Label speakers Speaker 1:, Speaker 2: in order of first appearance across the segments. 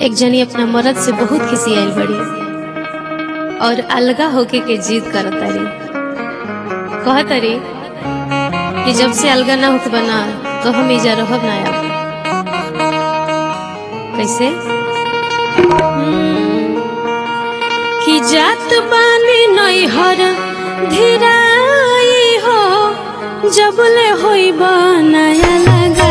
Speaker 1: एक जनी अपना मर्द से बहुत खिसियाल बड़ी और अलगा होके के जिद करतारी। कहतारी कि जब से अलगा ना होके बना तो हम इजा रहब ना आब। कैसे कि जात बानी नैहर धीराई हो जबले होई बनाया लगा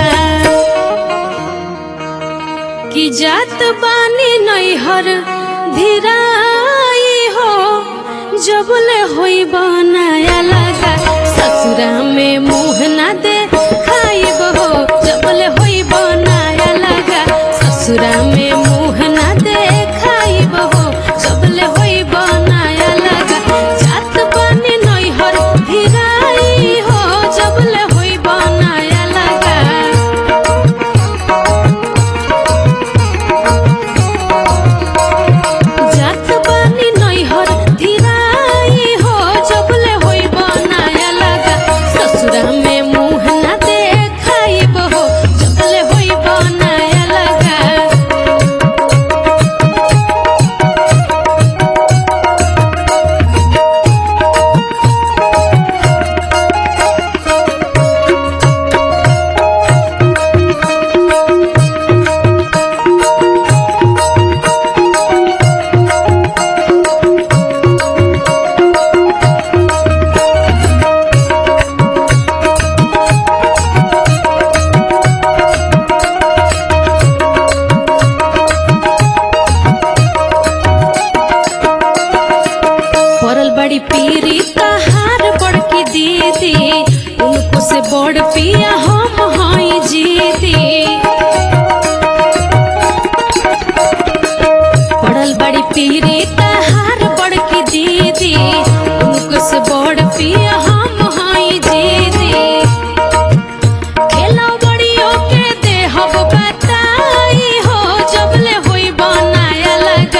Speaker 1: कि जात बानी नैहर धीराई हो जबले होई बनाया लगा ससुरा में मुँह ना दे खाइब हो जबले होई बनाया लगा ससुरा में मुँह ना दे खाइब हो जबले होई बनाया लगा जात बानी नैहर धीराई हो जबले होई बनाया लगा जात बानी नैहर धीराई हो जबले होई बनाया लगा ससुरा में मुँह ना दे खाइब हो जबले होई बनाया लगा। बड़ी पीरी तहार बड़की दीदी उनको से बड़ पिया हम हई जीदी पड़ल बड़ी पीरी तहार बड़की दीदी उनको से बड़ पिया हम हई जीदी खेला बड़ियों के देहब बताई हो जबले होई बनाया लगा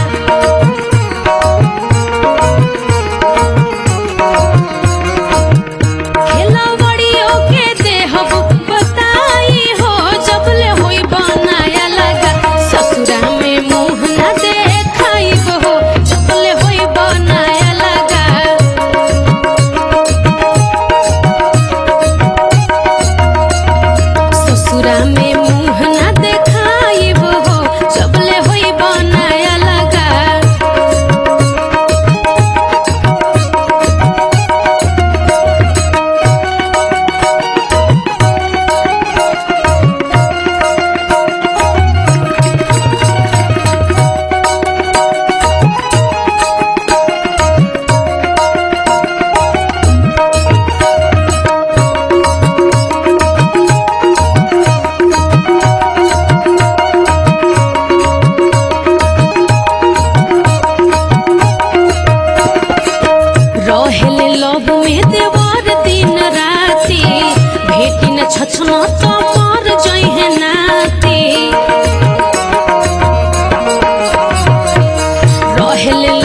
Speaker 1: छछना तो मर जइहे नाती रहेले